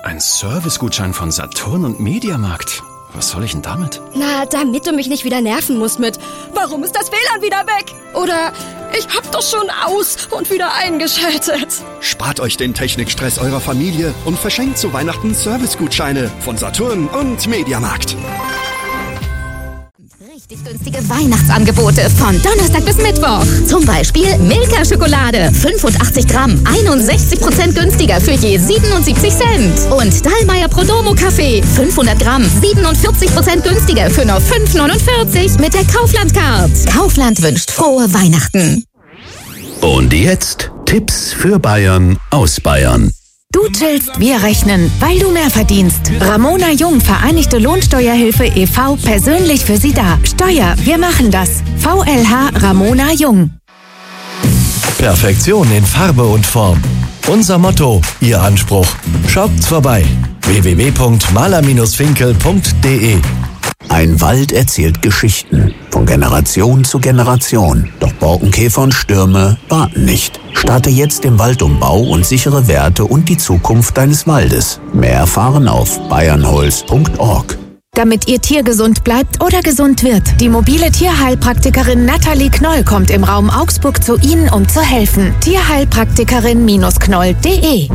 Ein Servicegutschein von Saturn und Mediamarkt. Was soll ich denn damit? Na, damit du mich nicht wieder nerven musst mit warum ist das WLAN wieder weg? Oder ich hab doch schon aus und wieder eingeschaltet. Spart euch den Technikstress eurer Familie und verschenkt zu Weihnachten Servicegutscheine von Saturn und Mediamarkt. Richtig günstige Weihnachtsangebote von Donnerstag bis Mittwoch. Zum Beispiel Milka-Schokolade, 85 Gramm, 61% günstiger für je 77 Cent. Und Dallmayr Prodomo-Kaffee, 500 Gramm, 47% günstiger für nur 5,49 mit der Kaufland-Card. Kaufland wünscht frohe Weihnachten. Und jetzt Tipps für Bayern aus Bayern. Du chillst, wir rechnen, weil du mehr verdienst. Ramona Jung, Vereinigte Lohnsteuerhilfe e.V., persönlich für Sie da. Steuer, wir machen das. VLH Ramona Jung. Perfektion in Farbe und Form. Unser Motto, Ihr Anspruch. Schaut vorbei. www.maler-finkel.de. Ein Wald erzählt Geschichten, von Generation zu Generation. Doch Borkenkäfer und Stürme warten nicht. Starte jetzt den Waldumbau und sichere Werte und die Zukunft deines Waldes. Mehr erfahren auf bayernholz.org. Damit Ihr Tier gesund bleibt oder gesund wird. Die mobile Tierheilpraktikerin Nathalie Knoll kommt im Raum Augsburg zu Ihnen, um zu helfen. Tierheilpraktikerin-knoll.de.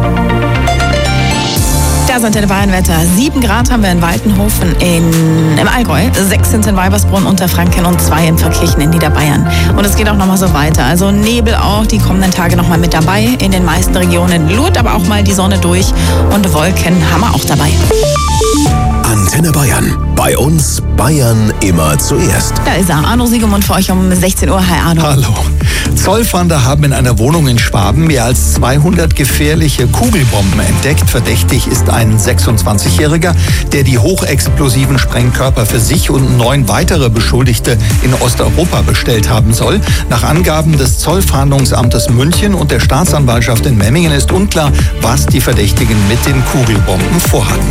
Das Antenne Bayern-Wetter. 7 Grad haben wir in Waltenhofen im Allgäu, 6 sind in Weibersbrunn, Unterfranken und 2 in Verkirchen in Niederbayern. Und es geht auch nochmal so weiter. Also Nebel auch die kommenden Tage nochmal mit dabei. In den meisten Regionen lurt aber auch mal die Sonne durch und Wolken haben wir auch dabei. Antenne Bayern. Bei uns Bayern immer zuerst. Da ist er, Arno Siegemund für euch um 16 Uhr. Hi Arno. Hallo. Zollfahnder haben in einer Wohnung in Schwaben mehr als 200 gefährliche Kugelbomben entdeckt. Verdächtig ist ein 26-Jähriger, der die hochexplosiven Sprengkörper für sich und 9 weitere Beschuldigte in Osteuropa bestellt haben soll. Nach Angaben des Zollfahndungsamtes München und der Staatsanwaltschaft in Memmingen ist unklar, was die Verdächtigen mit den Kugelbomben vorhatten.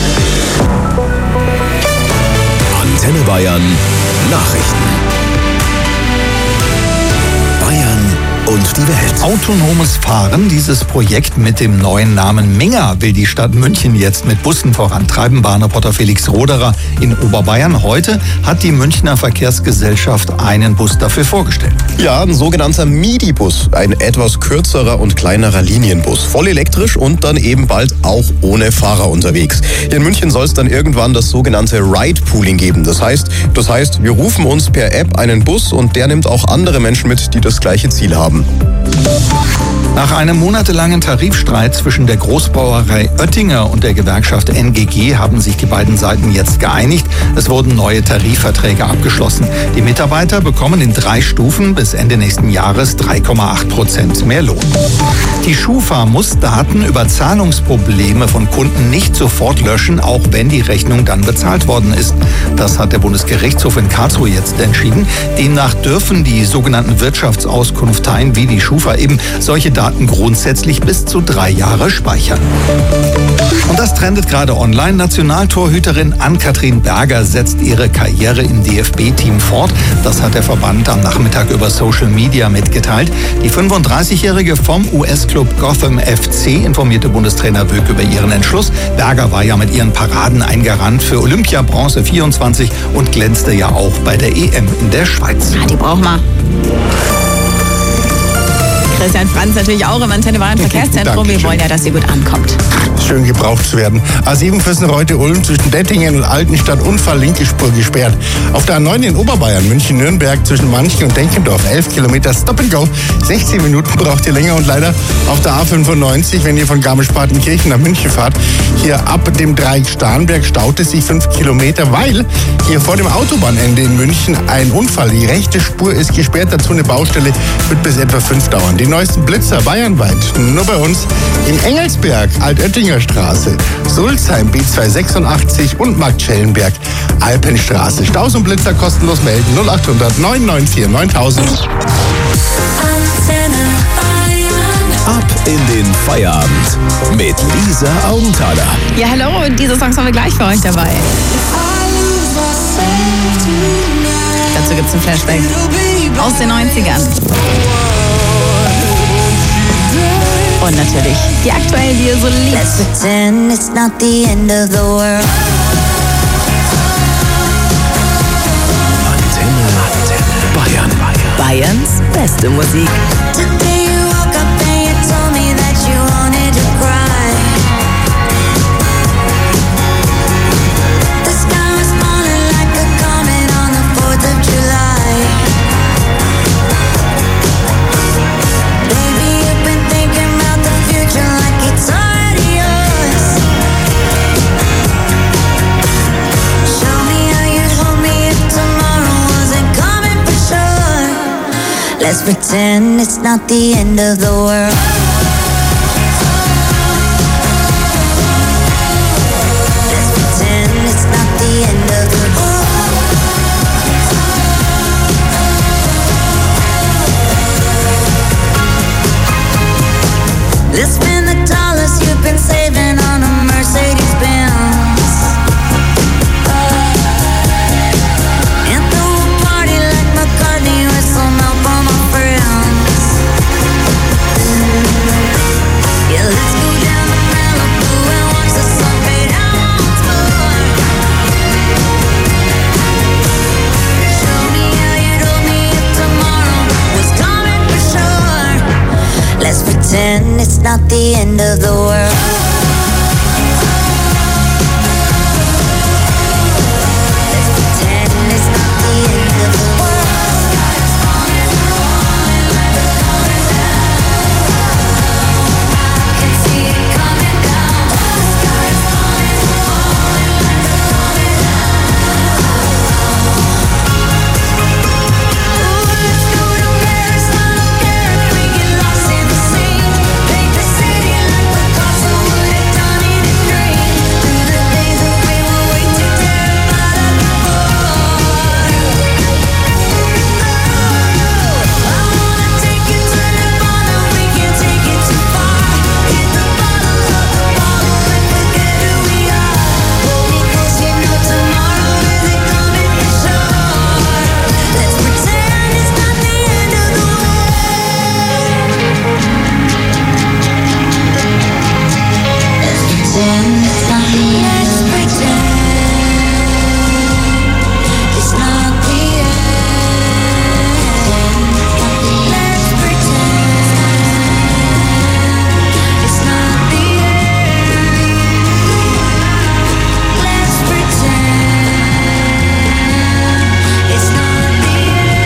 Antenne Bayern Nachrichten. Bayern und die Welt. Autonomes Fahren, dieses Projekt mit dem neuen Namen Minga, will die Stadt München jetzt mit Bussen vorantreiben. Bahnreporter Felix Roderer in Oberbayern. Heute hat die Münchner Verkehrsgesellschaft einen Bus dafür vorgestellt. Ja, ein sogenannter Midi-Bus, ein etwas kürzerer und kleinerer Linienbus. Voll elektrisch und dann eben bald auch ohne Fahrer unterwegs. Hier in München soll es dann irgendwann das sogenannte Ride-Pooling geben. Das heißt, wir rufen uns per App einen Bus und der nimmt auch andere Menschen mit, die das gleiche Ziel haben. Nach einem monatelangen Tarifstreit zwischen der Großbrauerei Oettinger und der Gewerkschaft NGG haben sich die beiden Seiten jetzt geeinigt. Es wurden neue Tarifverträge abgeschlossen. Die Mitarbeiter bekommen in 3 Stufen bis Ende nächsten Jahres 3,8% mehr Lohn. Die Schufa muss Daten über Zahlungsprobleme von Kunden nicht sofort löschen, auch wenn die Rechnung dann bezahlt worden ist. Das hat der Bundesgerichtshof in Karlsruhe jetzt entschieden. Demnach dürfen die sogenannten Wirtschaftsauskunfteien wie die Schufa eben solche Daten grundsätzlich bis zu 3 Jahre speichern. Und das trendet gerade online. Nationaltorhüterin Ann-Kathrin Berger setzt ihre Karriere im DFB-Team fort. Das hat der Verband am Nachmittag über Social Media mitgeteilt. Die 35-Jährige vom US-Club Gotham FC informierte Bundestrainer Wöck über ihren Entschluss. Berger war ja mit ihren Paraden ein Garant für Olympia Bronze 24 und glänzte ja auch bei der EM in der Schweiz. Ja, die brauchen wir. Christian Franz natürlich auch im Antenne Bayern Verkehrszentrum. Wir wollen ja, dass sie gut ankommt. Schön gebraucht zu werden. A7 Fürstenreute-Ulm zwischen Dettingen und Altenstadt Unfall, linke Spur gesperrt. Auf der A9 in Oberbayern, München-Nürnberg zwischen Manchen und Denkendorf 11 Kilometer Stop and Go. 16 Minuten braucht ihr länger und leider auf der A95, wenn ihr von Garmisch-Partenkirchen nach München fahrt, hier ab dem Dreieck Starnberg staut es sich 5 Kilometer, weil hier vor dem Autobahnende in München ein Unfall. Die rechte Spur ist gesperrt, dazu eine Baustelle, wird bis etwa 5 dauern. Die neuesten Blitzer bayernweit, nur bei uns in Engelsberg, Altöttinger Straße, Sulzheim B286 und Marktschellenberg, Alpenstraße. Staus und Blitzer kostenlos melden 0800 994 9000. Ab in den Feierabend mit Lisa Augenthaler. Ja, hallo, und diese Songs haben wir gleich für euch dabei. Dazu gibt es ein Flashback aus den 90ern. Und natürlich die aktuellen, die ihr so liebt. Let's pretend it's not the end of the world. Antenne Bayern. Bayerns beste Musik. Today you woke up and you told me that you wanted to cry. The sky was falling like a comet on the 4th of July. Baby, you've been thinking about the future like it's already yours. Show me how you'd hold me if tomorrow wasn't coming for sure. Let's pretend it's not the end of the world. Let's pretend it's not the end of the world. Let's spend the dollars you've been saving on a Mercedes-Benz. And throw a party like McCartney with some help from my friends. Yeah, let's go down to Malibu and watch the sun fade out once more. Show me how you'd hold me if tomorrow was coming for sure. Let's pretend it's not the end of the world. Let's pretend it's not the end of the world. I can see it coming down. The sky is falling, falling like a coming down. Ooh, let's go to Paris, I don't care if we get lost in the sea. Paint the city like Picasso would have done in a dream. Through the days that we were way too terrified of the war. I wanna take you to Nirvana, we can't take it too far. Hit the bottom of the bottle and forget who we are. Hold me close, you know tomorrow isn't coming for sure. Let's pretend it's not the end of the world. Let's pretend it's not the end. Let's pretend it's not the end. Let's pretend it's not the end. Let's pretend it's not the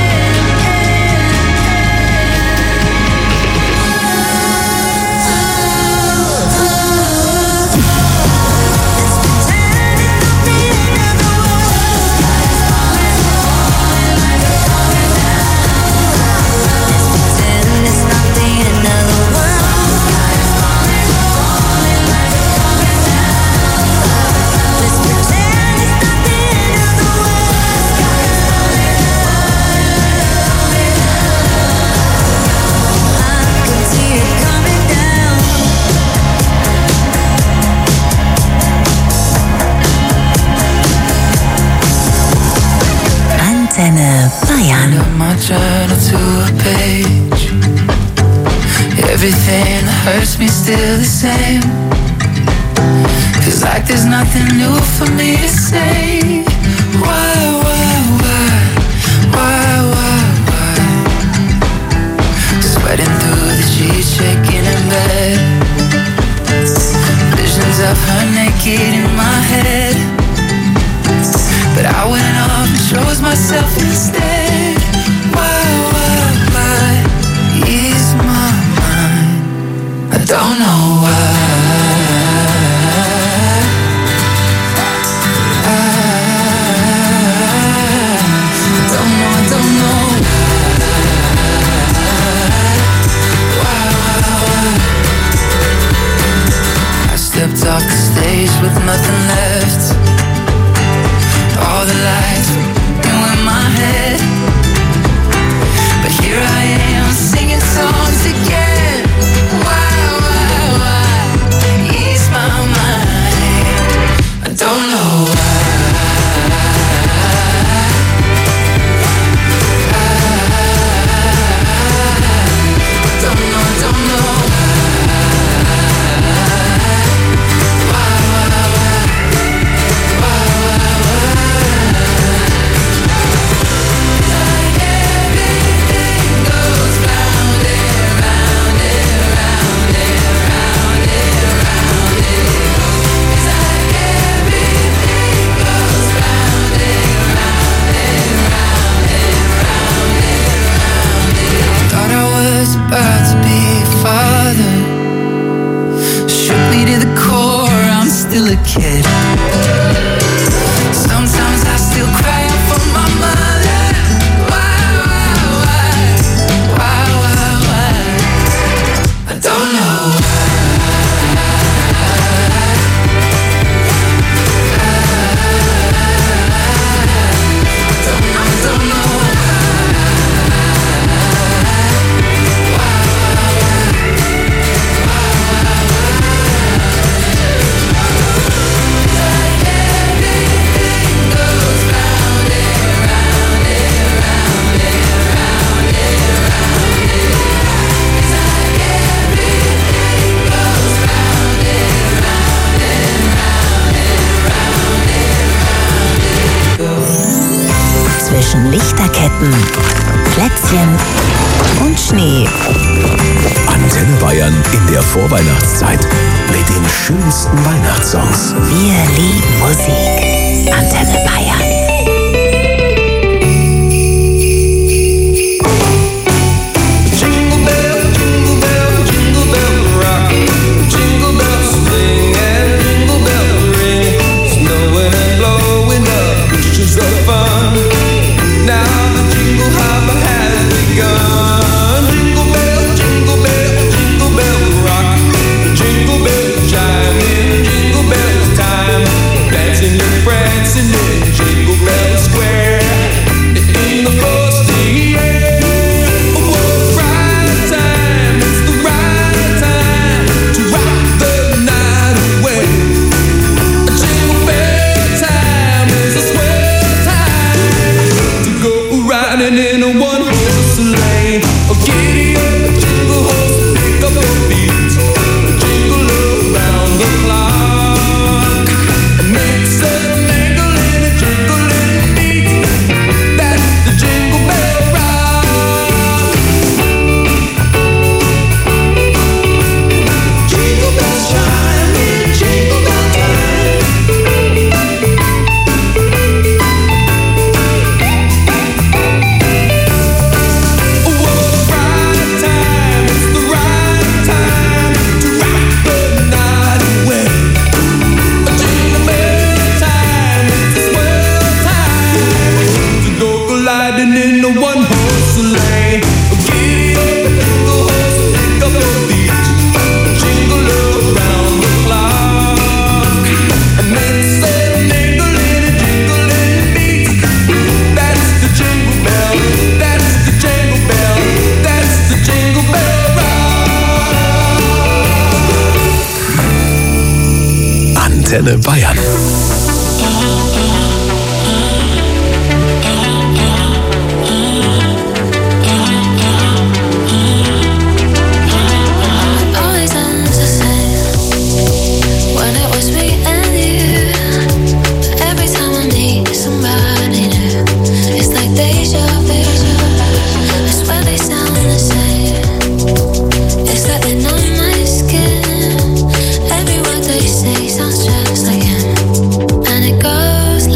Antenne Bayern. My journal to a page. Everything that hurts me still the same. Feels like there's nothing new for me to say. Why? Sweating through the sheets, shaking in bed. Visions of her naked in my head. But I went off and chose myself instead. Why ease my mind? I don't know why. I don't know. Why? I stepped off the stage with nothing left. All the lights were in my head. But here I am singing songs again. Why? Ease my mind. I don't know why. I don't know. kid. Sometimes I still cry out for my mother. Why? I don't know why. Zwischen Lichterketten, Plätzchen und Schnee. Antenne Bayern in der Vorweihnachtszeit mit den schönsten Weihnachtssongs. Wir lieben Musik. Antenne Bayern. Antenne Bayern. Every word they say sounds just like him, and it goes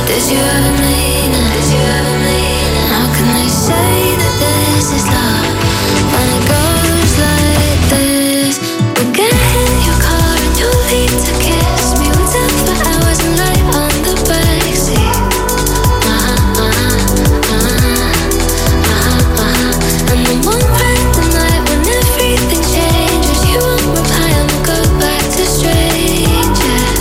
Did you ever mean it? Did you ever mean it? How can they say that this is love when it goes like this? We get in your car and you leave to kiss me. We talk for hours and lay on the backseat. And the one random night when everything changes, you won't reply and we'll go back to strangers.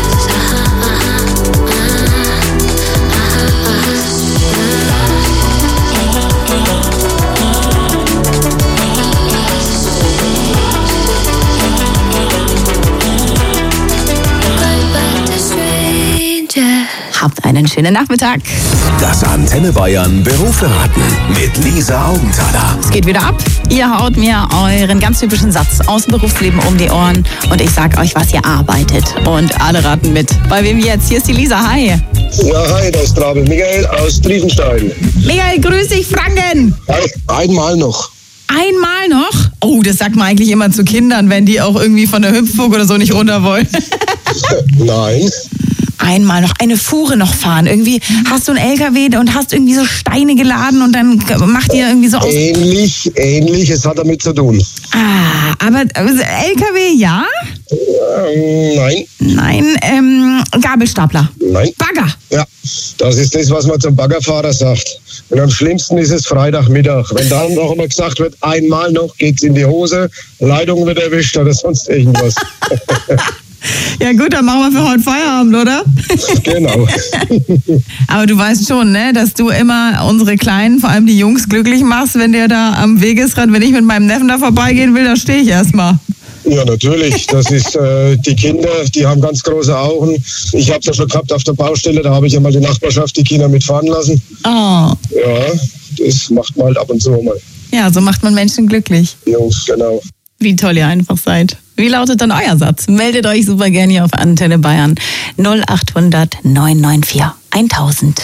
Habt einen schönen Nachmittag. Das Antenne Bayern Berufsberaten mit Lisa Augenthaler. Es geht wieder ab. Ihr haut mir euren ganz typischen Satz aus dem Berufsleben um die Ohren und ich sag euch, was ihr arbeitet. Und alle raten mit. Bei wem jetzt? Hier ist die Lisa. Hi. Ja, hi, da ist Trabe Michael aus Triefenstein. Michael, grüß dich, Franken. Hi, einmal noch. Einmal noch? Oh, das sagt man eigentlich immer zu Kindern, wenn die auch irgendwie von der Hüpfburg oder so nicht runter wollen. Nein. Einmal noch eine Fuhre noch fahren. Irgendwie hast du einen LKW und hast irgendwie so Steine geladen und dann macht ihr irgendwie so aus. Ähnlich, es hat damit zu tun. Ah, aber LKW ja? Nein. Nein, Gabelstapler. Nein. Bagger. Ja, das ist das, was man zum Baggerfahrer sagt. Und am schlimmsten ist es Freitagmittag. Wenn dann noch immer gesagt wird, einmal noch geht's in die Hose, Leitung wird erwischt oder sonst irgendwas. Ja gut, dann machen wir für heute Feierabend, oder? Genau. Aber du weißt schon, ne, dass du immer unsere Kleinen, vor allem die Jungs, glücklich machst, wenn der da am Wegesrand, wenn ich mit meinem Neffen da vorbeigehen will, da stehe ich erstmal. Ja, natürlich. Das ist die Kinder, die haben ganz große Augen. Ich habe es ja schon gehabt auf der Baustelle, da habe ich ja mal die Nachbarschaft, die Kinder mitfahren lassen. Oh. Ja, das macht man halt ab und zu mal. Ja, so macht man Menschen glücklich. Jungs, genau. Wie toll ihr einfach seid. Wie lautet dann euer Satz? Meldet euch super gerne hier auf Antenne Bayern 0800 994 1000.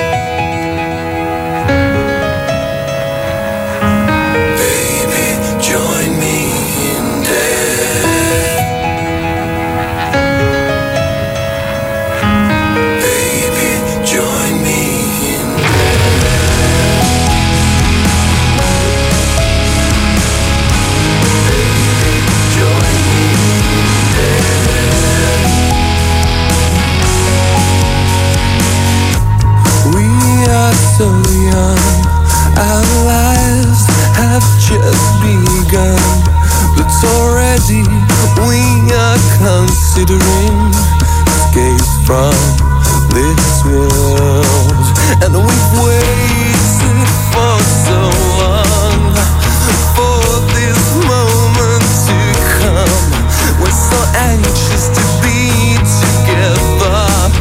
So young, our lives have just begun, but already we are considering escape from this world, and we've waited for so long for this moment to come. We're so anxious to be together.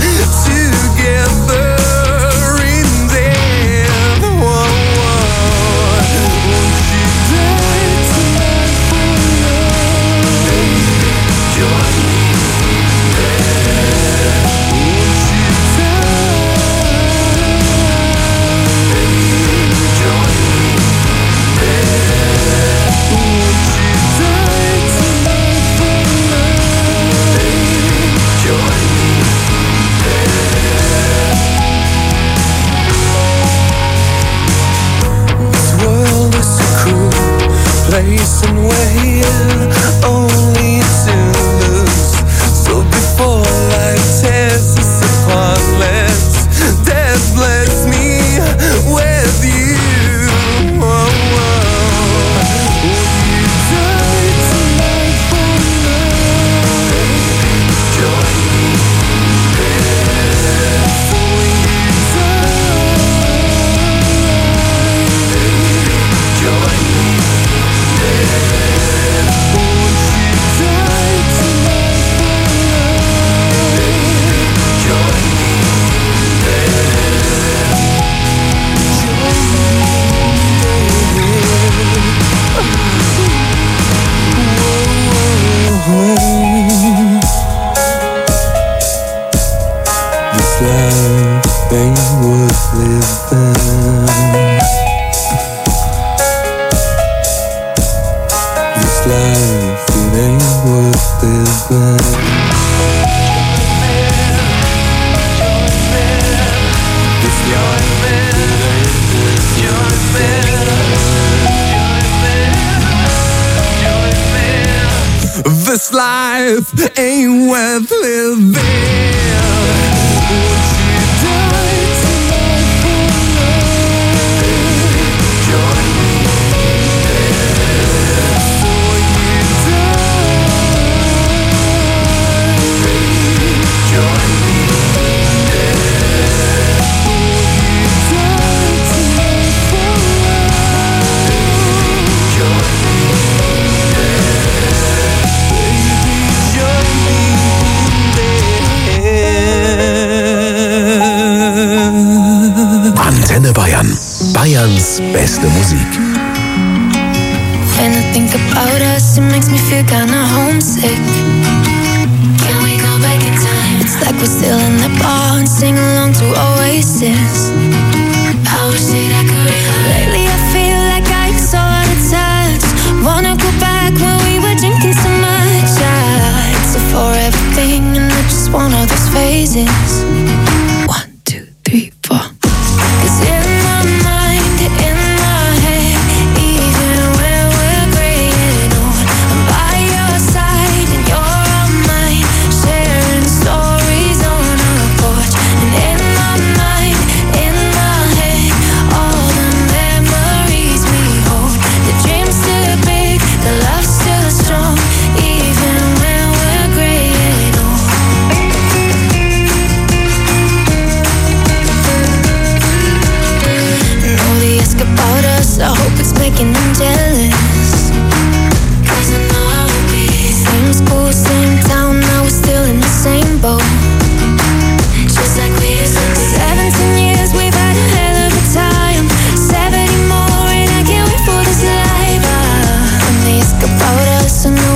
Place and we're here only to lose. So before life tears us apart, let's death bless me with you. Oh, oh. Would you die tonight for love? Join me there. So when you die, join me. This life ain't worth living. This life, it ain't worth living. This life ain't worth living. Antenne Bayern. Bayerns beste Musik. When I think about us, it makes me feel kinda homesick. Can we go back in time? It's like we're still in the bar and sing along to Oasis. I wish that I could realize. Lately I feel like I'm so out of touch. Wanna go back when we were drinking so much. I except for everything and I just want all those phases. 1, 2, 3, 4. 'Cause in my mind, in my head, even when we're gray and old, I'm by your side and you're on mine, sharing stories on our porch. And in my mind, in my head, all the memories we hold. The dream's still big, the love's still strong, even when we're gray and old. Know they ask about us, I hope it's making them jealous. 'Cause I know how it be. Same school, same town, now we're still in the same boat. Just like we used to be. 17 years, we've had a hell of a time. 70 more and I can't wait for this life. And they ask about us, I know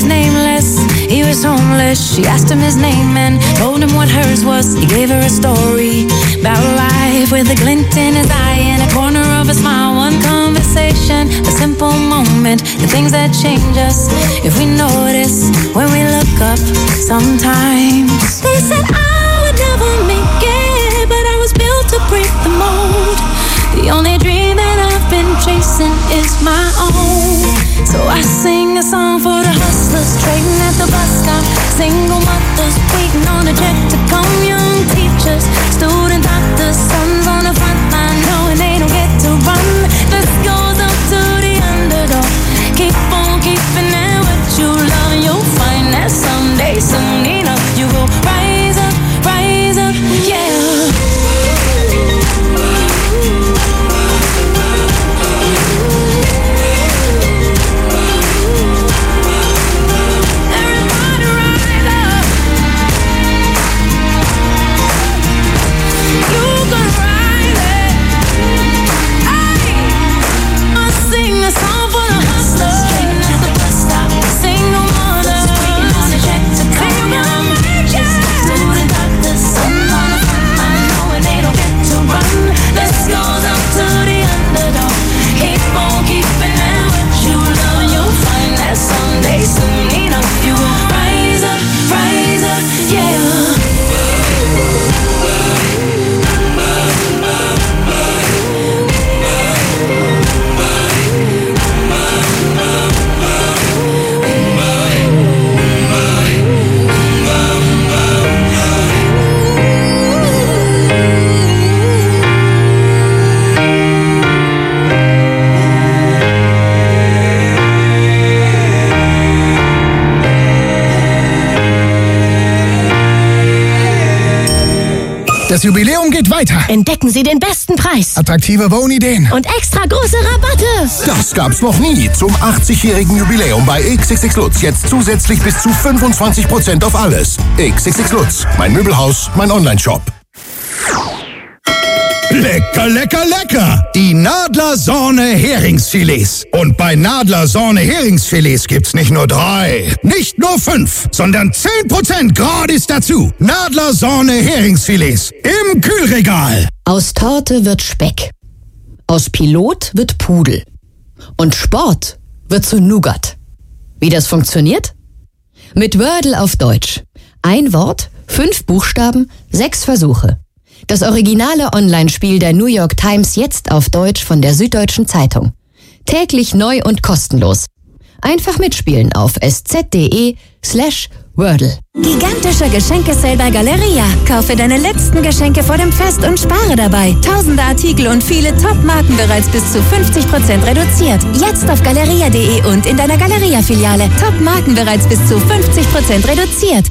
was nameless, he was homeless. She asked him his name and told him what hers was. He gave her a story about life with a glint in his eye and a corner of a smile. One conversation, a simple moment, the things that change us if we notice when we look up sometimes. They said I would never make it, but I was built to break the mold. The only dream that I've been chasing is my own. So I sing a song for the hustlers trading at the bus stop, single mothers waiting on a check to come, young teachers, student doctors, sons on the front line knowing they don't get to run. This goes up to the underdog. Keep on keeping at what you love, and you'll find that someday, soon enough, you will rise up, yeah. Das Jubiläum geht weiter. Entdecken Sie den besten Preis. Attraktive Wohnideen. Und extra große Rabatte. Das gab's noch nie. Zum 80-jährigen Jubiläum bei XXX Lutz. Jetzt zusätzlich bis zu 25% auf alles. XXX Lutz. Mein Möbelhaus, mein Onlineshop. Lecker, lecker, lecker! Die Nadler Sorne Heringsfilets. Und bei Nadler Sorne Heringsfilets gibt's nicht nur 3, nicht nur 5, sondern 10% gratis dazu. Nadler Sorne Heringsfilets im Kühlregal. Aus Torte wird Speck. Aus Pilot wird Pudel. Und Sport wird zu Nougat. Wie das funktioniert? Mit Wordle auf Deutsch. Ein Wort, 5 Buchstaben, 6 Versuche. Das originale Online-Spiel der New York Times jetzt auf Deutsch von der Süddeutschen Zeitung. Täglich neu und kostenlos. Einfach mitspielen auf sz.de/Wordle. Gigantischer Geschenkesale bei Galeria. Kaufe deine letzten Geschenke vor dem Fest und spare dabei. Tausende Artikel und viele Top-Marken bereits bis zu 50% reduziert. Jetzt auf galeria.de und in deiner Galeria-Filiale. Top-Marken bereits bis zu 50% reduziert.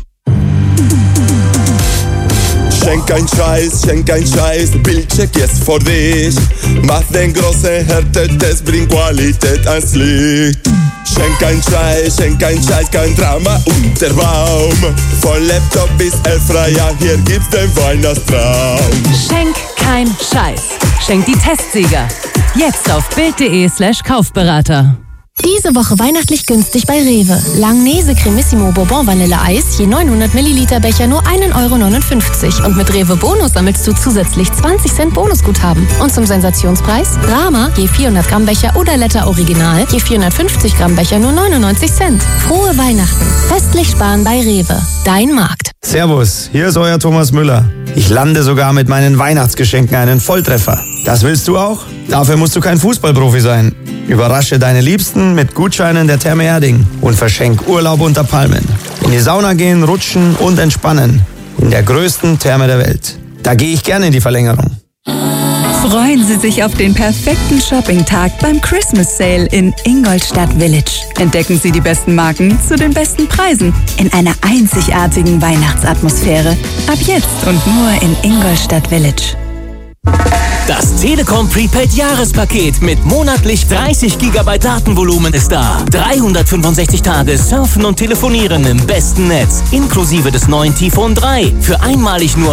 Schenk ein Scheiß, Bildcheck jetzt vor dich. Mach den großen Härtetest, bring Qualität ans Licht. Schenk ein Scheiß, kein Drama unter Baum. Von Laptop bis Airfryer, hier gibt's den Weihnachtstraum. Schenk kein Scheiß. Schenk die Testsieger. Jetzt auf bild.de/Kaufberater. Diese Woche weihnachtlich günstig bei Rewe. Langnese Cremissimo Bourbon Vanille Eis, je 900 Milliliter Becher nur 1,59 € und mit Rewe Bonus sammelst du zusätzlich 20 Cent Bonusguthaben. Und zum Sensationspreis Rama, je 400 Gramm Becher oder Letter Original, je 450 Gramm Becher nur 99 Cent. Frohe Weihnachten. Festlich sparen bei Rewe. Dein Markt. Servus, hier ist euer Thomas Müller. Ich lande sogar mit meinen Weihnachtsgeschenken einen Volltreffer. Das willst du auch? Dafür musst du kein Fußballprofi sein. Überrasche deine Liebsten mit Gutscheinen der Therme Erding und verschenk Urlaub unter Palmen. In die Sauna gehen, rutschen und entspannen. In der größten Therme der Welt. Da gehe ich gerne in die Verlängerung. Freuen Sie sich auf den perfekten Shopping-Tag beim Christmas Sale in Ingolstadt Village. Entdecken Sie die besten Marken zu den besten Preisen in einer einzigartigen Weihnachtsatmosphäre. Ab jetzt und nur in Ingolstadt Village. Das Telekom Prepaid Jahrespaket mit monatlich 30 GB Datenvolumen ist da. 365 Tage surfen und telefonieren im besten Netz. Inklusive des neuen T-Phone 3. Für einmalig nur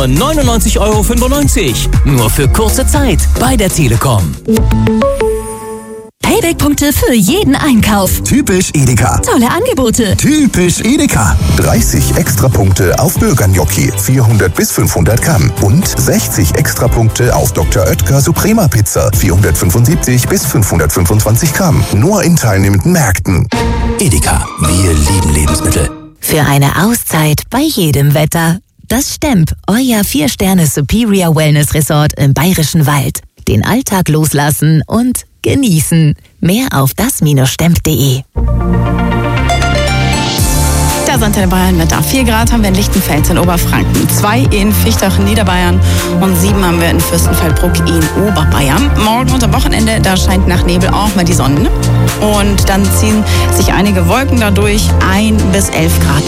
99,95 €. Nur für kurze Zeit bei der Telekom. Payback-Punkte für jeden Einkauf. Typisch Edeka. Tolle Angebote. Typisch Edeka. 30 Extrapunkte auf Bürgergnocchi, 400 bis 500 Gramm. Und 60 Extrapunkte auf Dr. Oetker Suprema Pizza, 475 bis 525 Gramm. Nur in teilnehmenden Märkten. Edeka, wir lieben Lebensmittel. Für eine Auszeit bei jedem Wetter. Das Stemp, euer 4-Sterne Superior Wellness Resort im Bayerischen Wald. Den Alltag loslassen und genießen. Mehr auf das-stemp.de. Das Antenne Bayern Wetter. 4 Grad haben wir in Lichtenfels in Oberfranken, 2 in Fichtach in Niederbayern und 7 haben wir in Fürstenfeldbruck in Oberbayern. Morgen und am Wochenende, da scheint nach Nebel auch mal die Sonne. Und dann ziehen sich einige Wolken dadurch, 1 bis 11 Grad.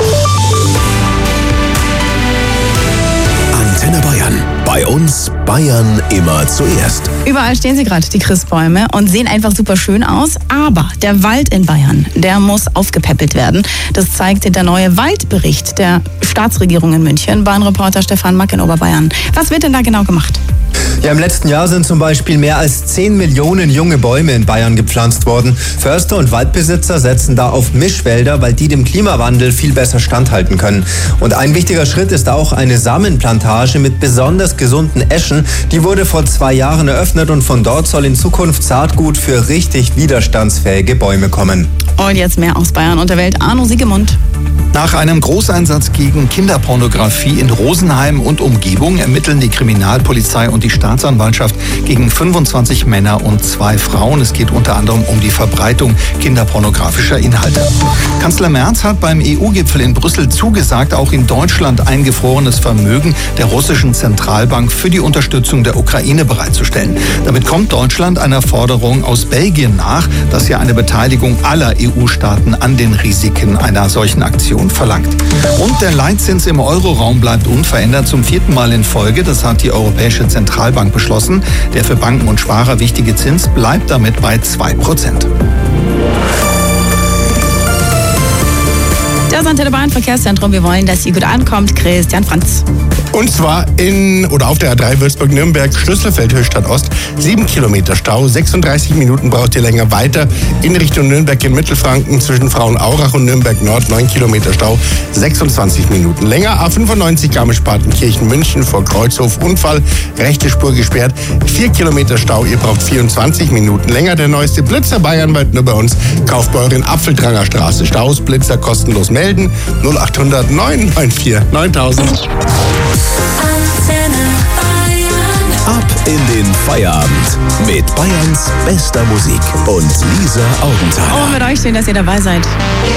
Antenne Bayern. Bei uns Bayern immer zuerst. Überall stehen sie gerade, die Christbäume, und sehen einfach super schön aus. Aber der Wald in Bayern, der muss aufgepäppelt werden. Das zeigt der neue Waldbericht der Staatsregierung in München. Bayern-Reporter Stefan Mack in Oberbayern. Was wird denn da genau gemacht? Ja, im letzten Jahr sind zum Beispiel mehr als 10 Millionen junge Bäume in Bayern gepflanzt worden. Förster und Waldbesitzer setzen da auf Mischwälder, weil die dem Klimawandel viel besser standhalten können. Und ein wichtiger Schritt ist auch eine Samenplantage mit besonders gesunden Eschen. Die wurde vor 2 Jahren eröffnet und von dort soll in Zukunft Saatgut für richtig widerstandsfähige Bäume kommen. Und jetzt mehr aus Bayern und der Welt. Arno Siegemund. Nach einem Großeinsatz gegen Kinderpornografie in Rosenheim und Umgebung ermitteln die Kriminalpolizei und die Staatsanwaltschaft gegen 25 Männer und 2 Frauen. Es geht unter anderem um die Verbreitung kinderpornografischer Inhalte. Kanzler Merz hat beim EU-Gipfel in Brüssel zugesagt, auch in Deutschland eingefrorenes Vermögen der russischen Zentralbank für die Unterstützung der Ukraine bereitzustellen. Damit kommt Deutschland einer Forderung aus Belgien nach, das ja eine Beteiligung aller EU-Staaten an den Risiken einer solchen Aktion verlangt. Und der Leitzins im Euroraum bleibt unverändert zum 4. Mal in Folge. Das hat die Europäische Zentralbank beschlossen. Der für Banken und Sparer wichtige Zins bleibt damit bei 2%. Das Antenne Bayern Verkehrszentrum. Wir wollen, dass ihr gut ankommt. Christian Franz. Und zwar auf der A3 Würzburg-Nürnberg, Schlüsselfeld-Höchstadt Ost, 7 Kilometer Stau, 36 Minuten braucht ihr länger weiter. In Richtung Nürnberg in Mittelfranken zwischen Frauenaurach und Nürnberg Nord, 9 Kilometer Stau, 26 Minuten länger. A95 Garmisch-Partenkirchen München vor Kreuzhof, Unfall, rechte Spur gesperrt, 4 Kilometer Stau, ihr braucht 24 Minuten länger. Der neueste Blitzer bayernweit nur bei uns. Kauft bei euren Apfeldranger Straße Staus, Blitzer kostenlos melden, 0800 994 9000. Ab in den Feierabend mit Bayerns bester Musik und Lisa Augenthaler. Und mit euch schön, dass ihr dabei seid.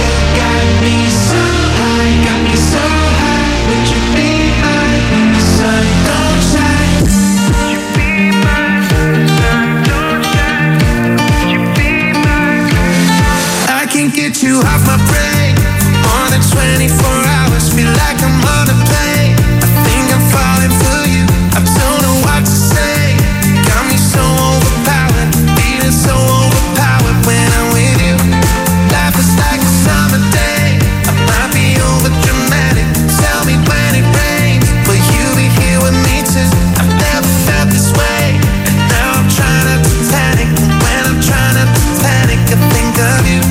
I can't get you off my brain. More than 24 hours, feel like I'm on a plane. I think I'm falling for you. I don't know what to say. Got me so overpowered, feeling so overpowered when I'm with you. Life is like a summer day. I might be over dramatic. Tell me when it rains, will you be here with me too? I've never felt this way, and now I'm trying not to panic. And when I'm trying not to panic, I think of you.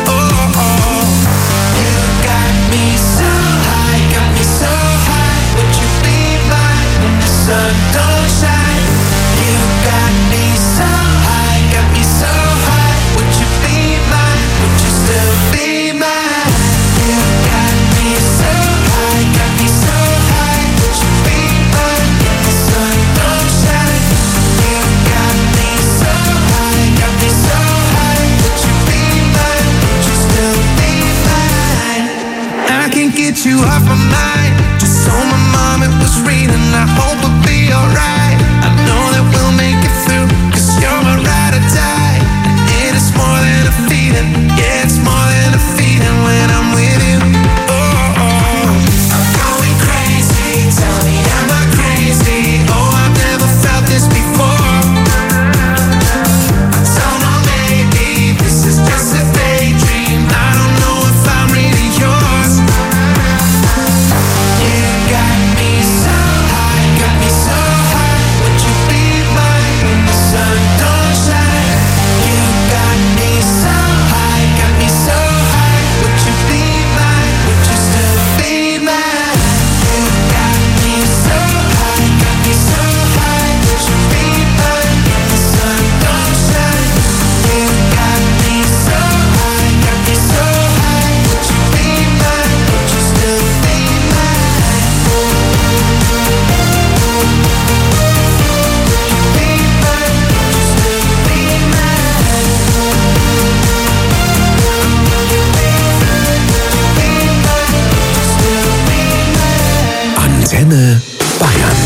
Sun don't shine. You got me so high, got me so high. Would you be mine? Would you still be mine? You got me so high, got me so high. Would you be mine? The sun don't shine. You got me so high, got me so high. Would you be mine? Would you still be mine? I can't get you off my mind. Just so my mom it was reading. I hope it'll be alright. I know that we'll make it through, 'cause you're my ride or die. And it is more than a feeling. Yeah, it's more than a feeling when I'm with you. Oh, oh. I'm going crazy. Tell me, am I crazy? Oh, I've never felt this before. I don't know, maybe this is just a daydream. I don't know if I'm really yours. You got me so high, got me so high. Would you be mine when the sun don't shine? You got Antenne Bayern.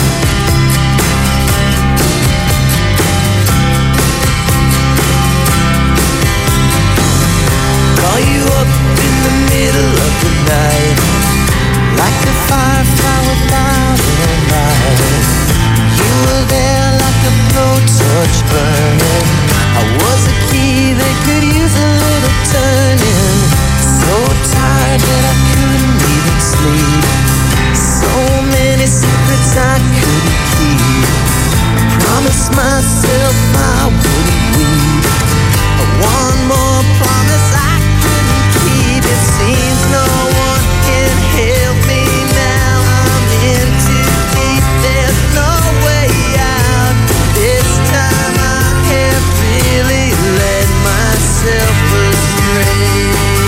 Call you up in the middle of the night, like a firefly without a light. You were there like a blowtorch burning. I was a key that could use a little turning. So tired that I couldn't even sleep. So many secrets I couldn't keep. I promised myself I wouldn't weep. One more promise I couldn't keep. It seems no one can help me now. I'm in too deep. There's no way out. This time I have really led myself astray.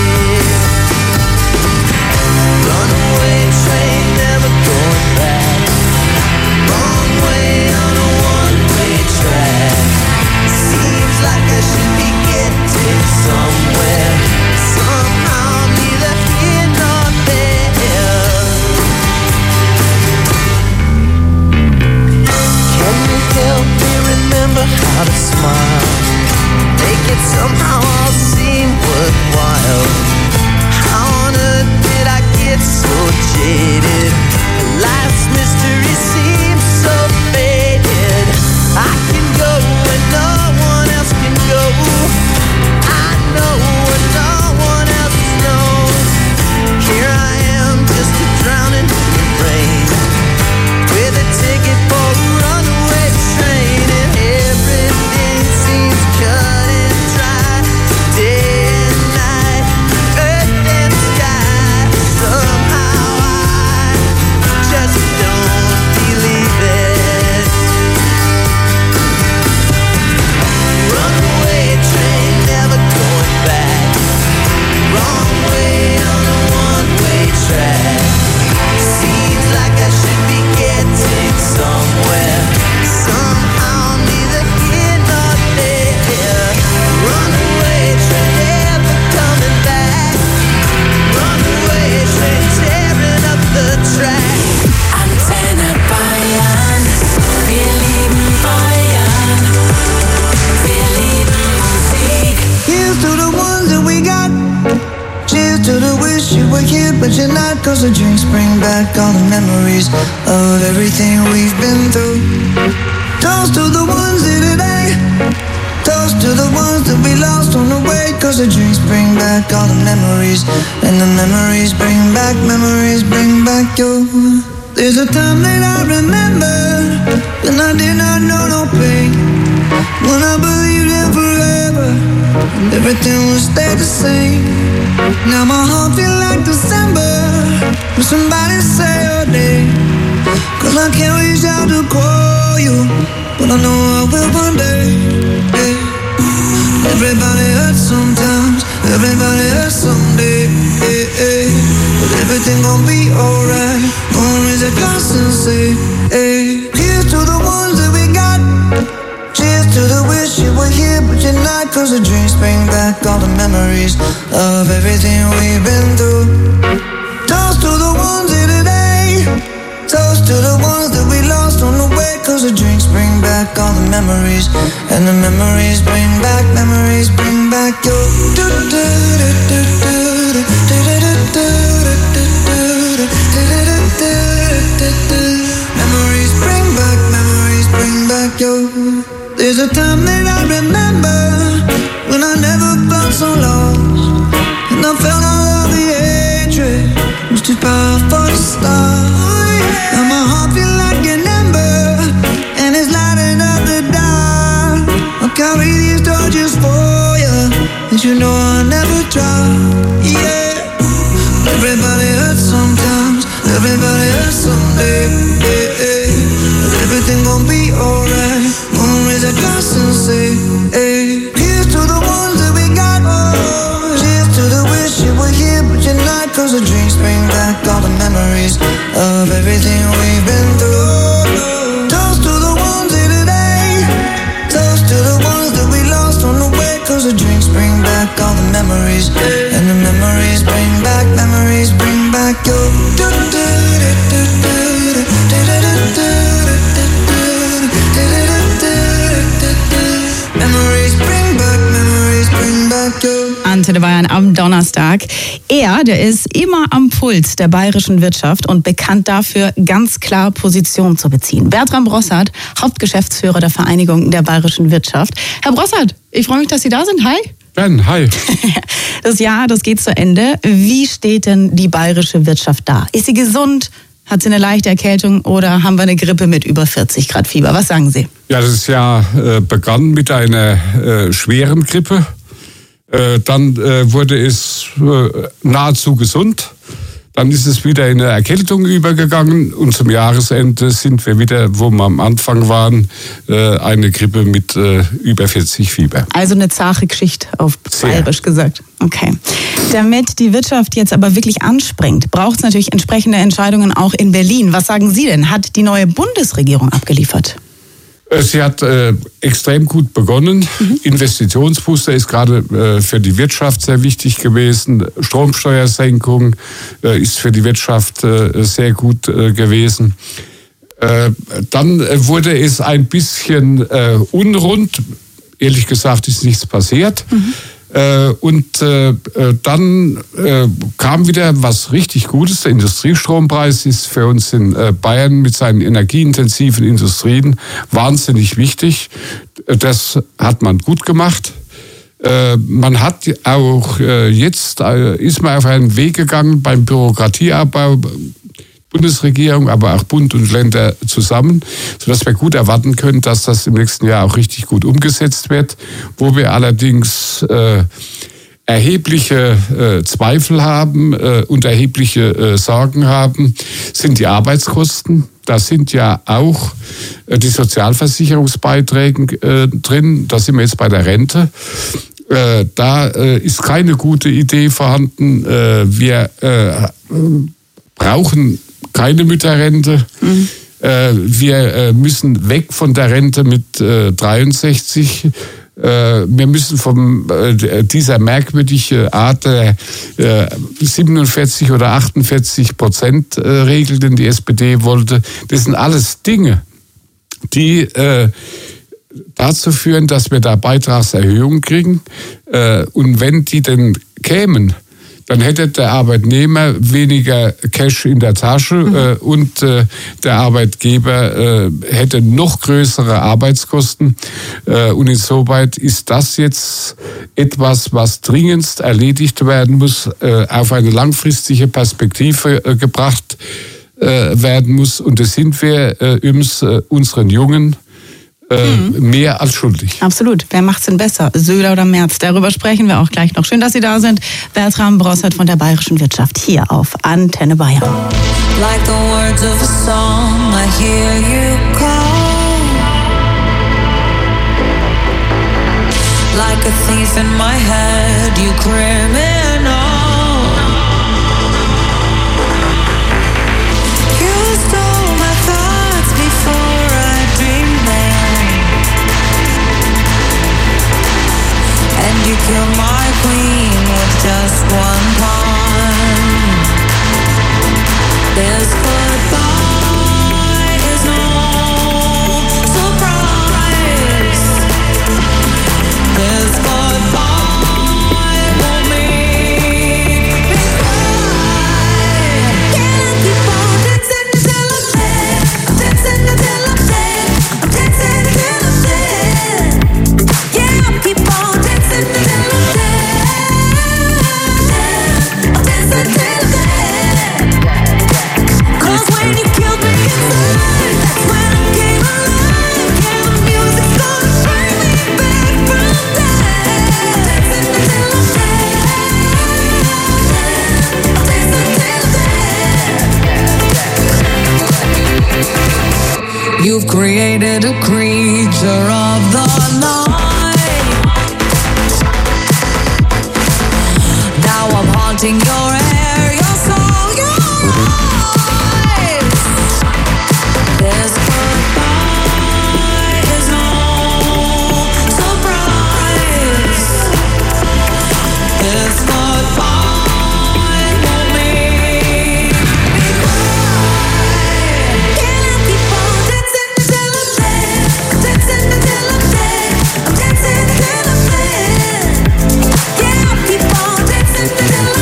Runaway train, never going back. Wrong way on a one-way track. Seems like I should be getting somewhere. Somehow I'm neither here nor there. Can you help me remember how to smile? Make it somehow all seem worthwhile. How on earth did I get so jaded? Life's mystery seems so faded. I can go when no one else can go. I know what no one else knows. Here I am, just a drowning in the rain, with a ticket for a runaway train, and everything seems cut and dry. Day and night, earth and sky. Somehow I just don't believe it. Runaway train, never going back. Wrong way on a one-way track. Seems like I should be getting somewhere. Somehow I'm neither here nor there. Runaway train, never coming back. Runaway train, tearing up the track. Antenne Bayern, wir lieben Bayern. Wir lieben Musik. Here's to the ones that we got. Cheers to the wish you were here but you're not. Cause the drinks bring back all the memories of everything we've been through. Toast to the ones here today. Toast to the ones that we lost on the way. Cause the drinks bring back all the memories. And the memories bring back you. There's a time that I remember when I did not know no pain, when I believed in forever and everything would stay the same. Now my heart feel like December when somebody say your name. Cause I can't reach out to call you, but I know I will one day. Yeah. Everybody hurts sometimes, everybody hurts someday. But everything gon' be alright. Gonna raise a glass and say, hey. Here's to the ones that we got. Cheers to the wish you were here but you're not. Cause the drinks bring back all the memories of everything we've been through. Toast to the ones here today. Toast to the ones that we lost on the way. Cause the drinks bring back all the memories. And the memories bring back you. Memories bring back you. There's a time that I remember when I never felt so lost, and I felt all of the hatred was too powerful to stop. Now my heart feel like an ember and it's lighting up the dark. I'll carry these torches for you, and you know I'll never drop. Yeah. Everybody hurts sometimes, everybody hurts someday. But everything gon' be alright. Gonna raise a glass and say, hey. Here's to the ones that we got. Cheers to the wish you were here but you're not. Cause the drinks bring back all the memories of everything we've been through. Toast to the ones here today. Toast to the ones that we lost on the way. Cause the drinks bring back all the memories. And the memories bring back you. Freitag. Der ist immer am Puls der bayerischen Wirtschaft und bekannt dafür, ganz klar Position zu beziehen. Bertram Brossart, Hauptgeschäftsführer der Vereinigung der bayerischen Wirtschaft. Herr Brossart, ich freue mich, dass Sie da sind. Hi. Ben, hi. Das Jahr, das geht zu Ende. Wie steht denn die bayerische Wirtschaft da? Ist sie gesund? Hat sie eine leichte Erkältung oder haben wir eine Grippe mit über 40 Grad Fieber? Was sagen Sie? Ja, das Jahr begann mit einer schweren Grippe. Dann wurde es nahezu gesund. Dann ist es wieder in eine Erkältung übergegangen und zum Jahresende sind wir wieder, wo wir am Anfang waren, eine Grippe mit über 40 Fieber. Also eine zahre Geschichte auf Bayerisch gesagt. Okay. Damit die Wirtschaft jetzt aber wirklich anspringt, braucht es natürlich entsprechende Entscheidungen auch in Berlin. Was sagen Sie denn? Hat die neue Bundesregierung abgeliefert? Sie hat extrem gut begonnen. Investitionsbooster ist gerade für die Wirtschaft sehr wichtig gewesen. Stromsteuersenkung ist für die Wirtschaft sehr gut gewesen. Dann wurde es ein bisschen unrund. Ehrlich gesagt ist nichts passiert. Und dann kam wieder was richtig Gutes. Der Industriestrompreis ist für uns in Bayern mit seinen energieintensiven Industrien wahnsinnig wichtig. Das hat man gut gemacht. Man hat auch jetzt, ist man auf einen Weg gegangen beim Bürokratieabbau, Bundesregierung, aber auch Bund und Länder zusammen, sodass wir gut erwarten können, dass das im nächsten Jahr auch richtig gut umgesetzt wird. Wo wir allerdings erhebliche Zweifel haben und erhebliche Sorgen haben, sind die Arbeitskosten. Da sind ja auch die Sozialversicherungsbeiträge drin. Da sind wir jetzt bei der Rente. Da ist keine gute Idee vorhanden. Wir brauchen keine Mütterrente. Wir müssen weg von der Rente mit 63. Wir müssen von dieser merkwürdigen Art der 47 oder 48% Regel, den die SPD wollte. Das sind alles Dinge, die dazu führen, dass wir da Beitragserhöhungen kriegen. Und wenn die denn kämen, dann hätte der Arbeitnehmer weniger Cash in der Tasche und der Arbeitgeber hätte noch größere Arbeitskosten. Und insoweit ist das jetzt etwas, was dringendst erledigt werden muss, auf eine langfristige Perspektive gebracht werden muss. Und das sind wir unseren Jungen mehr als schuldig. Absolut. Wer macht's denn besser? Söder oder Merz? Darüber sprechen wir auch gleich noch. Schön, dass Sie da sind. Bertram Brossart von der Bayerischen Wirtschaft hier auf Antenne Bayern. Like the words of a song, I hear you call. Like a thief in my head, you criminal. You stole my thoughts before I dreamed them. And you killed my queen with just one pawn. This goodbye is no surprise. This goodbye won't make me cry. Can I keep on dancing until I'm dead? I'm dancing until I'm dead. I'm dancing until I'm dead. Yeah, I'll keep on dancing until I'm dead. I'm dancing till I'm dead. 'Cause when you killed me inside, that's when I came alive. Yeah, the music's gonna bring me back from dead. Dancing until I'm dead. I'm dancing till I'm dead. You've created a creature of the night. Now I'm haunting your hair, your soul, your eyes. This goodbye is no surprise. This goodbye won't make me cry. Can I keep on dancing until I'm dead? Dancing until I'm dead. I'm dancing until I'm dead. Yeah, I'll keep on dancing until I'm dead.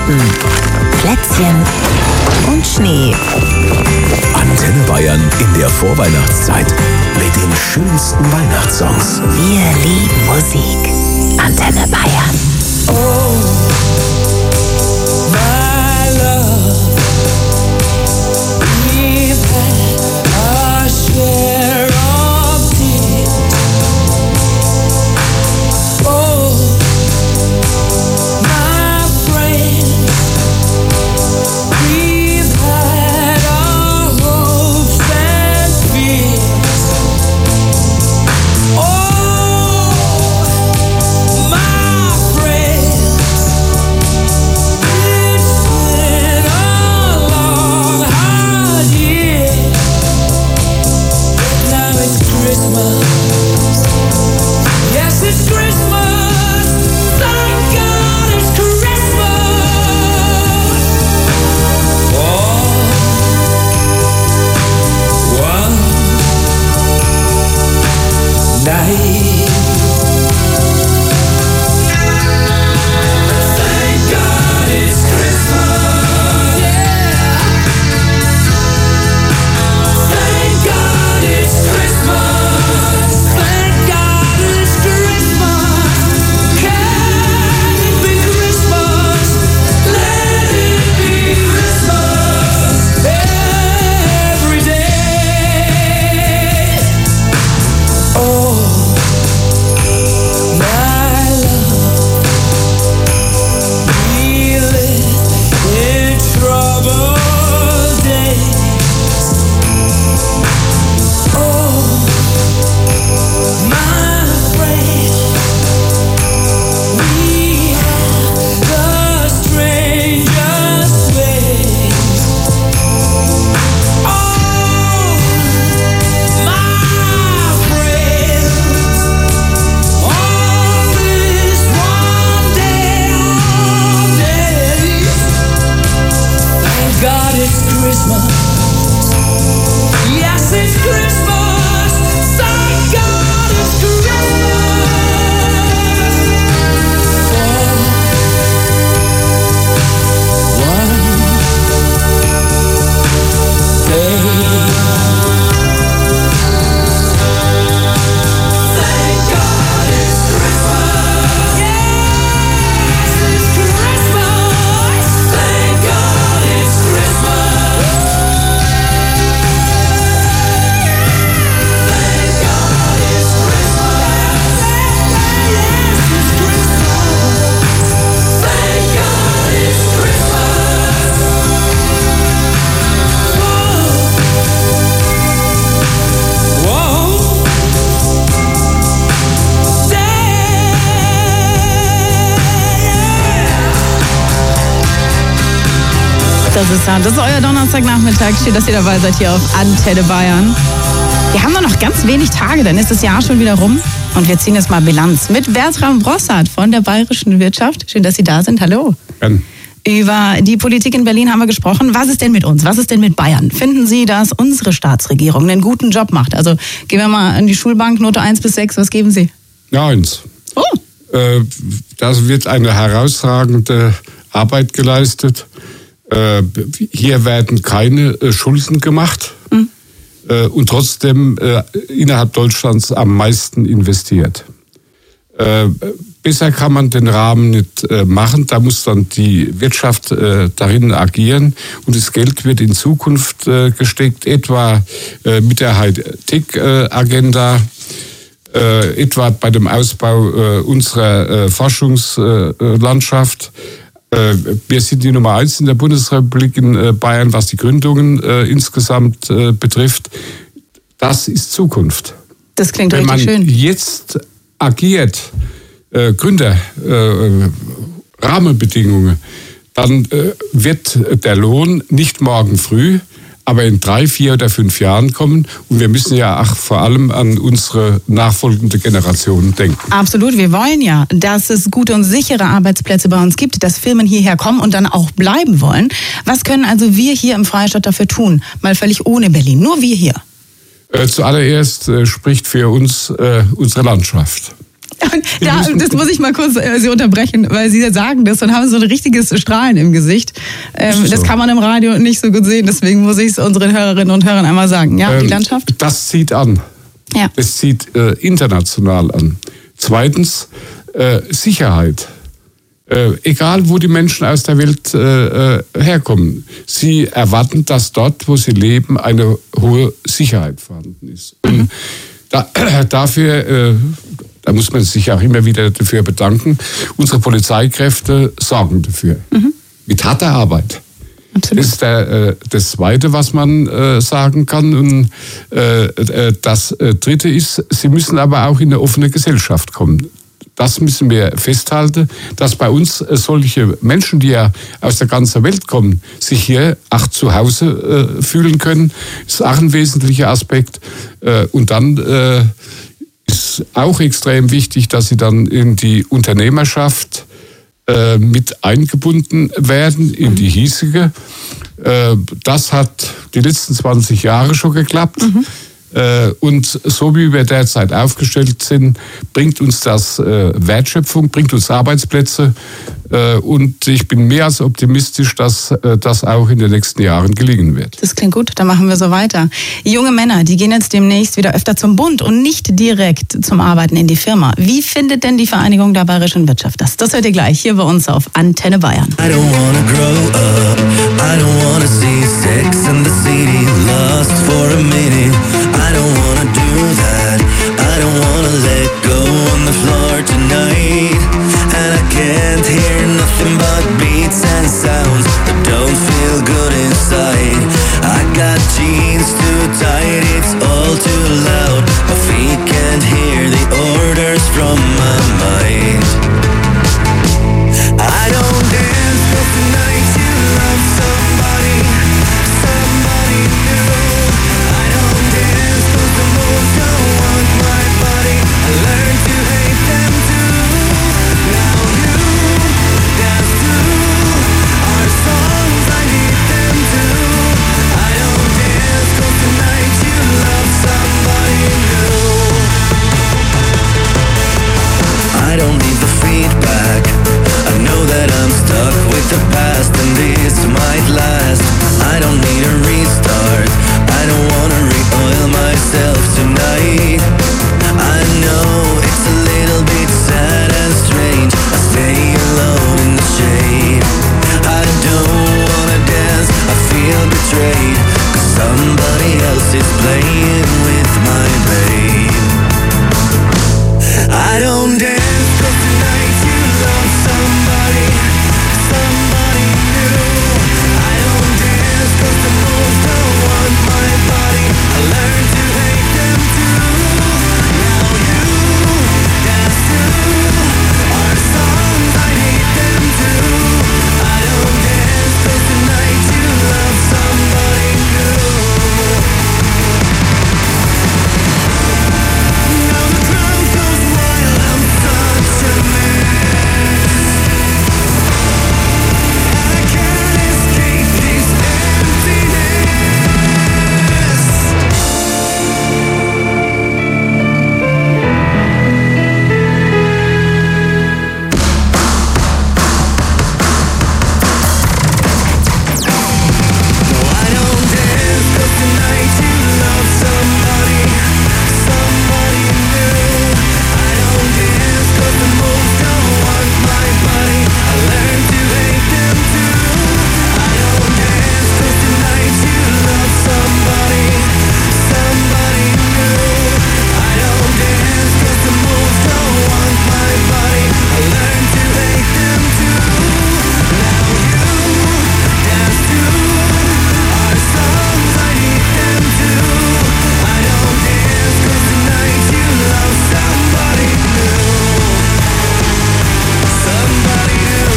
Schatten, Plätzchen und Schnee. Antenne Bayern in der Vorweihnachtszeit mit den schönsten Weihnachtssongs. Wir lieben Musik. Antenne Bayern. My love, we've had our share of tears. Oh, my friend, we've had our hopes and fears. Oh, my friend. Das ist euer Donnerstagnachmittag. Schön, dass ihr dabei seid hier auf Antenne Bayern. Wir haben nur noch ganz wenig Tage, dann ist das Jahr schon wieder rum. Und wir ziehen jetzt mal Bilanz mit Bertram Brossart von der Bayerischen Wirtschaft. Schön, dass Sie da sind. Hallo. Über die Politik in Berlin haben wir gesprochen. Was ist denn mit uns? Was ist denn mit Bayern? Finden Sie, dass unsere Staatsregierung einen guten Job macht? Also gehen wir mal an die Schulbank, Note 1 bis 6. Was geben Sie? Ja, 1. Oh. Da wird eine herausragende Arbeit geleistet. Hier werden keine Schulden gemacht und trotzdem innerhalb Deutschlands am meisten investiert. Besser kann man den Rahmen nicht machen, da muss dann die Wirtschaft darin agieren und das Geld wird in Zukunft gesteckt, etwa mit der Hightech-Agenda, etwa bei dem Ausbau unserer Forschungslandschaft. Wir sind die Nummer 1 in der Bundesrepublik in Bayern, was die Gründungen insgesamt betrifft. Das ist Zukunft. Das klingt richtig schön. Wenn man jetzt agiert, Gründer, Rahmenbedingungen, dann wird der Lohn nicht morgen früh, aber in 3, 4 oder 5 Jahren kommen. Und wir müssen ja auch vor allem an unsere nachfolgende Generation denken. Absolut. Wir wollen ja, dass es gute und sichere Arbeitsplätze bei uns gibt, dass Firmen hierher kommen und dann auch bleiben wollen. Was können also wir hier im Freistaat dafür tun? Mal völlig ohne Berlin. Nur wir hier. Zuallererst spricht für uns unsere Landschaft. Das muss ich mal kurz Sie unterbrechen, weil Sie sagen das und haben so ein richtiges Strahlen im Gesicht. Das kann man im Radio nicht so gut sehen, deswegen muss ich es unseren Hörerinnen und Hörern einmal sagen. Ja, die Landschaft? Das zieht an. Ja. Es zieht international an. Zweitens, Sicherheit. Egal, wo die Menschen aus der Welt herkommen. Sie erwarten, dass dort, wo sie leben, eine hohe Sicherheit vorhanden ist. Und dafür, da muss man sich auch immer wieder dafür bedanken, unsere Polizeikräfte sorgen dafür. Mit harter Arbeit. Absolut. Das ist das Zweite, was man sagen kann. Und das Dritte ist, sie müssen aber auch in eine offene Gesellschaft kommen. Das müssen wir festhalten, dass bei uns solche Menschen, die ja aus der ganzen Welt kommen, sich hier auch zu Hause fühlen können. Das ist auch ein wesentlicher Aspekt. Und dann ist auch extrem wichtig, dass sie dann in die Unternehmerschaft mit eingebunden werden, in die hiesige. Das hat die letzten 20 Jahre schon geklappt. Und so wie wir derzeit aufgestellt sind, bringt uns das Wertschöpfung, bringt uns Arbeitsplätze. Und ich bin mehr als optimistisch, dass das auch in den nächsten Jahren gelingen wird. Das klingt gut, dann machen wir so weiter. Junge Männer, die gehen jetzt demnächst wieder öfter zum Bund und nicht direkt zum Arbeiten in die Firma. Wie findet denn die Vereinigung der bayerischen Wirtschaft das? Das hört ihr gleich hier bei uns auf Antenne Bayern. I don't wanna grow up, I don't wanna see Sex and the City lost for a minute. I don't wanna do that, I don't wanna let go on the floor tonight. And I can't hear nothing but beats and sounds that don't feel good inside. I got jeans too tight, it's all too loud. My feet can't hear the orders from my mind. I don't dance 'cause tonight you love somebody, somebody new. I don't dance 'cause the moves don't want my body. I learned to hate them too. Now you dance too. Our songs, I need them too. I don't dance 'cause tonight you love somebody new. I don't need the feedback. I know that I'm stuck with the past and this might last. I don't need a restart. I don't wanna re-oil myself tonight. I know it's a little bit sad and strange. I stay alone in the shade. I don't wanna dance, I feel betrayed, 'cause somebody else is playing with my babe. I don't dance 'cause tonight you love somebody, somebody new. I don't dance 'cause the moves don't want my body. I learned to hate them too. Now you dance too. Our songs, I need them too. I don't dance 'cause tonight you love somebody new. Now the crowd goes wild, I'm such a mess. I can't escape this emptiness. No, I don't dance 'cause tonight you love somebody, somebody new. I don't dance 'cause the moves don't want my body. I learned to hate them too. I don't dance 'cause tonight you love somebody, somebody new. I don't dance 'cause the moves don't want my body. I learned to hate them too. Now you dance too. Our songs, I need them too. I don't dance 'cause tonight you love somebody new. Somebody new.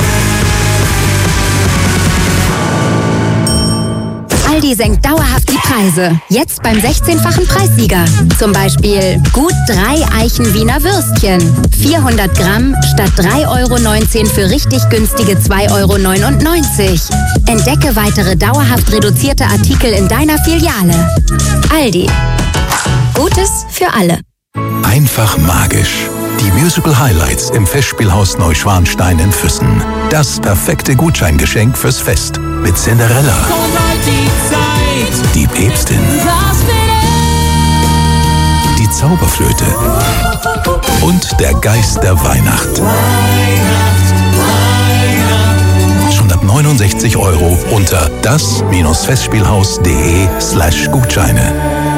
Aldi senkt dauerhaft die Preise. Preise. Jetzt beim 16-fachen Preissieger. Zum Beispiel gut 3 Eichen Wiener Würstchen. 400 Gramm statt 3,19 € für richtig günstige 2,99 €. Entdecke weitere dauerhaft reduzierte Artikel in deiner Filiale. Aldi. Gutes für alle. Einfach magisch. Die Musical Highlights im Festspielhaus Neuschwanstein in Füssen. Das perfekte Gutscheingeschenk fürs Fest. Mit Cinderella, die Päpstin, die Zauberflöte und der Geist der Weihnacht. Schon ab 69 € unter das-festspielhaus.de/Gutscheine.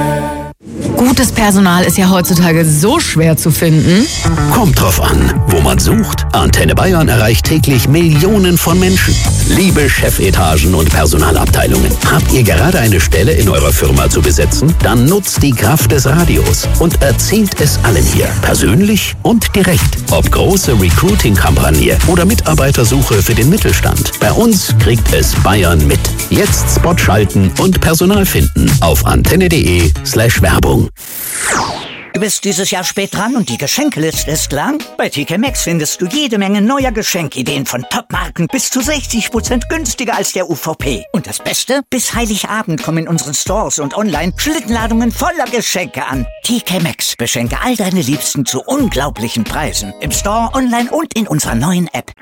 Gutes Personal ist ja heutzutage so schwer zu finden. Kommt drauf an, wo man sucht. Antenne Bayern erreicht täglich Millionen von Menschen. Liebe Chefetagen und Personalabteilungen, habt ihr gerade eine Stelle in eurer Firma zu besetzen? Dann nutzt die Kraft des Radios und erzählt es allen hier, persönlich und direkt. Ob große Recruiting-Kampagne oder Mitarbeitersuche für den Mittelstand. Bei uns kriegt es Bayern mit. Jetzt Spot schalten und Personal finden auf antenne.de/Werbung. Du bist dieses Jahr spät dran und die Geschenkeliste ist lang? Bei TK Maxx findest du jede Menge neuer Geschenkideen von Top-Marken bis zu 60% günstiger als der UVP. Und das Beste? Bis Heiligabend kommen in unseren Stores und online Schlittenladungen voller Geschenke an. TK Maxx, beschenke all deine Liebsten zu unglaublichen Preisen. Im Store, online und in unserer neuen App.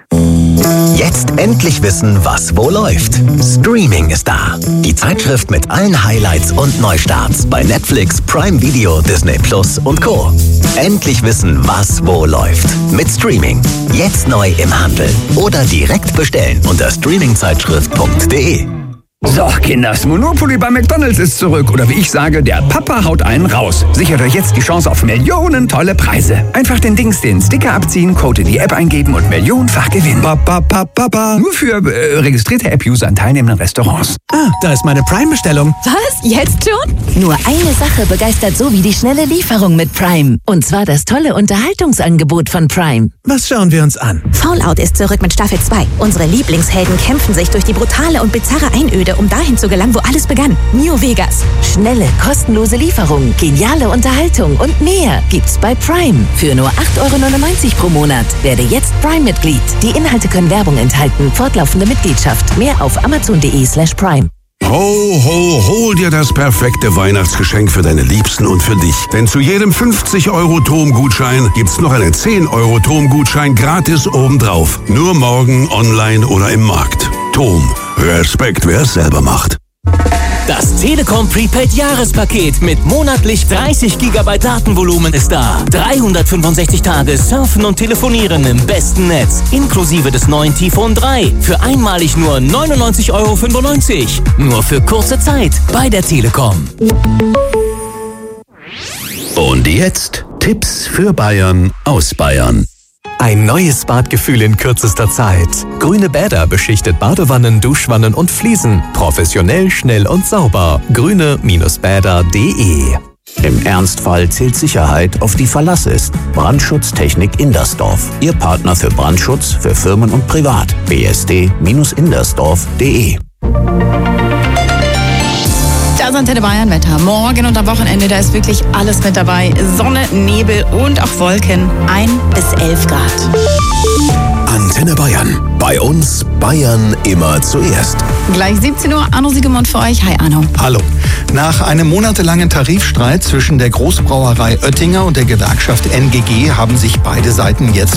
Jetzt endlich wissen, was wo läuft. Streaming ist da. Die Zeitschrift mit allen Highlights und Neustarts bei Netflix, Prime Video, Disney Plus und Co. Endlich wissen, was wo läuft. Mit Streaming. Jetzt neu im Handel. Oder direkt bestellen unter streamingzeitschrift.de. So, Kinders, Monopoly bei McDonald's ist zurück. Oder wie ich sage, der Papa haut einen raus. Sichert euch jetzt die Chance auf Millionen tolle Preise. Einfach den Sticker abziehen, Code in die App eingeben und millionenfach gewinnen. Nur für registrierte App-User an teilnehmenden Restaurants. Ah, da ist meine Prime-Bestellung. Was? Jetzt schon? Nur eine Sache begeistert so wie die schnelle Lieferung mit Prime. Und zwar das tolle Unterhaltungsangebot von Prime. Was schauen wir uns an? Fallout ist zurück mit Staffel 2. Unsere Lieblingshelden kämpfen sich durch die brutale und bizarre Einöde, um dahin zu gelangen, wo alles begann. New Vegas. Schnelle, kostenlose Lieferung, geniale Unterhaltung und mehr gibt's bei Prime. Für nur 8,99 € pro Monat. Werde jetzt Prime-Mitglied. Die Inhalte können Werbung enthalten. Fortlaufende Mitgliedschaft. Mehr auf amazon.de/Prime. Ho, ho, hol dir das perfekte Weihnachtsgeschenk für deine Liebsten und für dich. Denn zu jedem 50 € TOM-Gutschein gibt's noch einen 10 € TOM-Gutschein gratis obendrauf. Nur morgen online oder im Markt. TOM. Respekt, wer es selber macht. Das Telekom Prepaid Jahrespaket mit monatlich 30 GB Datenvolumen ist da. 365 Tage surfen und telefonieren im besten Netz. Inklusive des neuen T-Phone 3. Für einmalig nur 99,95 €. Nur für kurze Zeit bei der Telekom. Und jetzt Tipps für Bayern aus Bayern. Ein neues Badgefühl in kürzester Zeit. Grüne Bäder beschichtet Badewannen, Duschwannen und Fliesen. Professionell, schnell und sauber. grüne-bäder.de. Im Ernstfall zählt Sicherheit, auf die Verlass ist. Brandschutztechnik Indersdorf. Ihr Partner für Brandschutz für Firmen und Privat. bsd-indersdorf.de. Das Antenne Bayern Wetter. Morgen und am Wochenende, da ist wirklich alles mit dabei. Sonne, Nebel und auch Wolken. 1 bis 11 Grad. Antenne Bayern. Bei uns Bayern immer zuerst. Gleich 17 Uhr, Arno Siegemund für euch. Hi Arno. Hallo. Nach einem monatelangen Tarifstreit zwischen der Großbrauerei Oettinger und der Gewerkschaft NGG haben sich beide Seiten jetzt